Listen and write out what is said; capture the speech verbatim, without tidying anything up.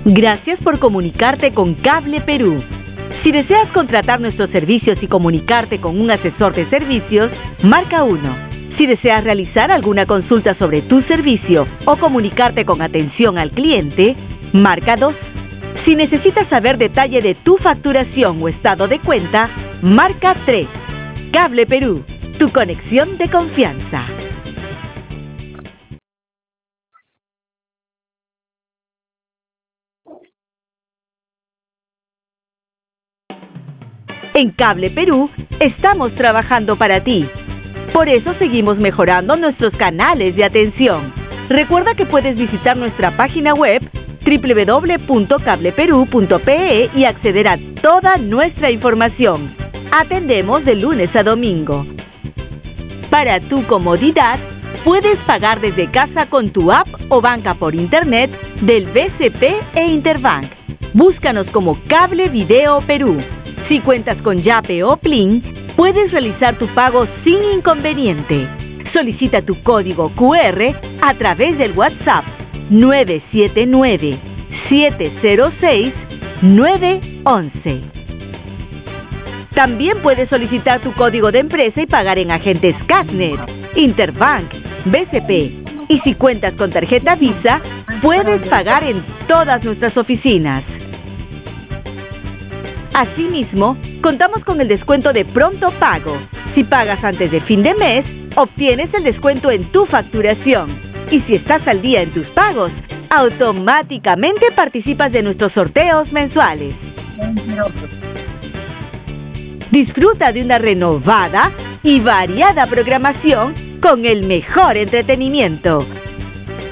Gracias por comunicarte con Cable Perú. Si deseas contratar nuestros servicios y comunicarte con un asesor de servicios, marca uno. Si deseas realizar alguna consulta sobre tu servicio o comunicarte con atención al cliente, marca dos. Si necesitas saber detalle de tu facturación o estado de cuenta, marca tres. Cable Perú, tu conexión de confianza. En Cable Perú estamos trabajando para ti. Por eso seguimos mejorando nuestros canales de atención. Recuerda que puedes visitar nuestra página web doble u doble u doble u punto cable perú punto pe e y acceder a toda nuestra información. Atendemos de lunes a domingo. Para tu comodidad, puedes pagar desde casa con tu app o banca por internet del B C P e Interbank. Búscanos como Cable Video Perú. Si cuentas con Yape o Plin, puedes realizar tu pago sin inconveniente. Solicita tu código cu erre a través del WhatsApp nueve siete nueve, siete cero seis, nueve once. También puedes solicitar tu código de empresa y pagar en agentes Casnet, Interbank, B C P. Y si cuentas con tarjeta Visa, puedes pagar en todas nuestras oficinas. Asimismo, contamos con el descuento de pronto pago. Si pagas antes de fin de mes, obtienes el descuento en tu facturación. Y si estás al día en tus pagos, automáticamente participas de nuestros sorteos mensuales. Disfruta de una renovada y variada programación con el mejor entretenimiento.